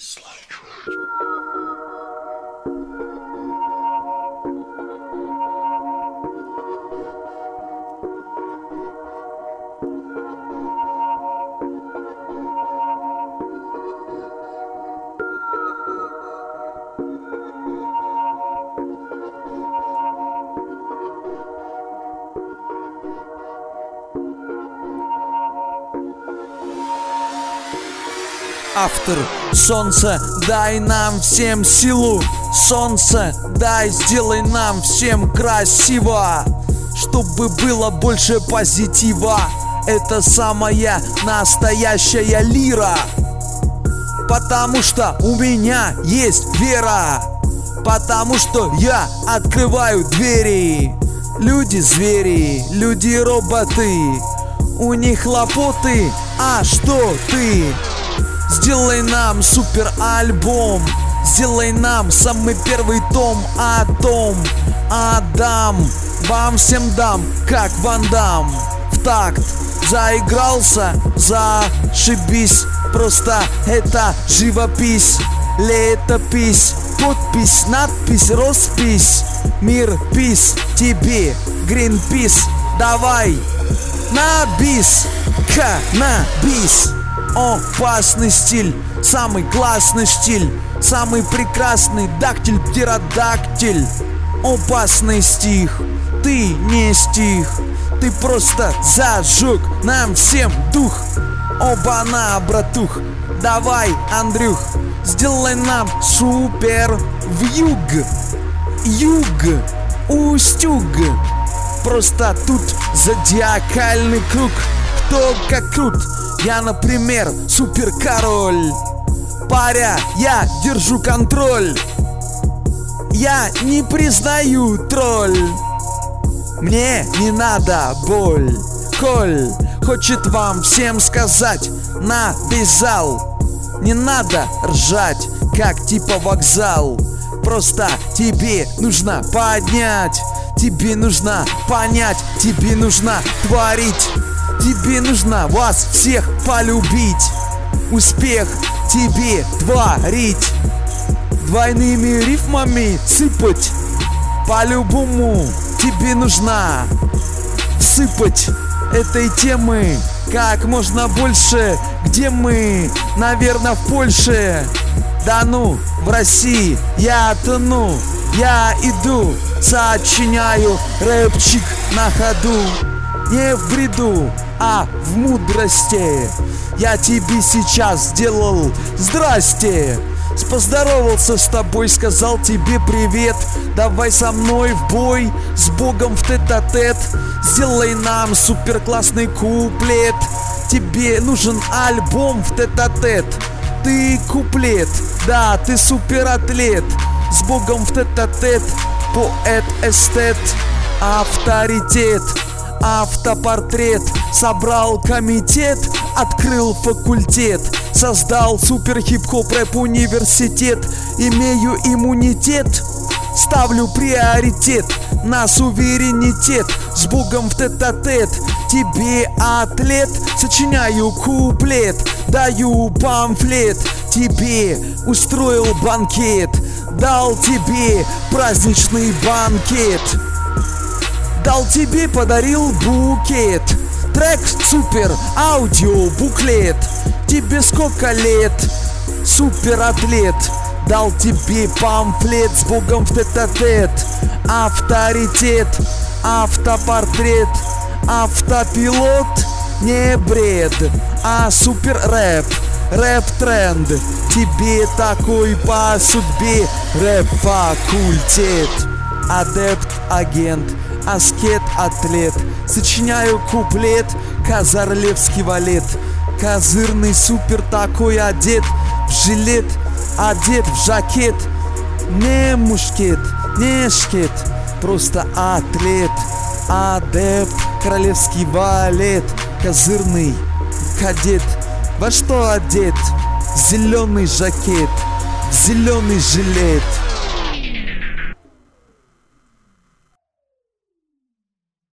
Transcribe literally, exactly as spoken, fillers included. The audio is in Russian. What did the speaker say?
Автор: солнце, дай нам всем силу. Солнце, дай, сделай нам всем красиво, чтобы было больше позитива. Это самая настоящая лира, потому что у меня есть вера, потому что я открываю двери. Люди звери, люди роботы, у них хлопоты, а что ты? Сделай нам супер альбом, сделай нам самый первый том о том, Адам, вам всем дам, как Ван Дам. В такт заигрался, зашибись, просто это живопись, летопись, подпись, надпись, роспись. Мир, пис, тебе, Гринпис, давай на бис, каннабис. Опасный стиль, самый классный стиль, самый прекрасный дактиль, птеродактиль. Опасный стих, ты не стих, ты просто зажег нам всем дух. Оба-на, братух, давай, Андрюх, сделай нам супер вьюг, юг, устюг. Просто тут зодиакальный круг, кто как крут. Я, например, супер король. Паря, я держу контроль. Я не признаю тролль. Мне не надо боль. Коль хочет вам всем сказать на весь зал: не надо ржать, как типа вокзал. Просто тебе нужно поднять, тебе нужно понять, тебе нужно творить, тебе нужно вас всех полюбить. Успех тебе творить, двойными рифмами сыпать. По-любому тебе нужно всыпать этой темы как можно больше. Где мы? Наверное, в Польше. Да ну, в России я тону. Я иду, сочиняю рэпчик на ходу. Не в бреду, а в мудрости. Я тебе сейчас сделал здрасте. Поздоровался с тобой, сказал тебе привет. Давай со мной в бой, с Богом в тет-а-тет. Сделай нам супер классный куплет. Тебе нужен альбом в тет-а-тет. Ты куплет, да, ты суператлет. С Богом в тет-а-тет, поэт-эстет, авторитет, автопортрет. Собрал комитет, открыл факультет, создал супер хип-хоп рэп университет. Имею иммунитет, ставлю приоритет на суверенитет. С Богом в тет-а-тет, тебе атлет. Сочиняю куплет, даю памфлет. Тебе устроил банкет, дал тебе праздничный банкет. Дал тебе, подарил букет. Трек супер, аудио, буклет. Тебе сколько лет? Супер атлет. Дал тебе памфлет, с Богом в тет-а-тет. Авторитет, автопортрет, автопилот. Не бред, а супер рэп, рэп-тренд. Тебе такой по судьбе рэп-факультет. Адепт, агент, аскет, атлет. Сочиняю куплет, Казарлевский валет. Козырный супер такой одет в жилет, одет в жакет. Не мушкет, не шкет, просто атлет. Адепт, королевский валет. Козырный кадет. Во что одет? В зеленый жакет, в зеленый жилет.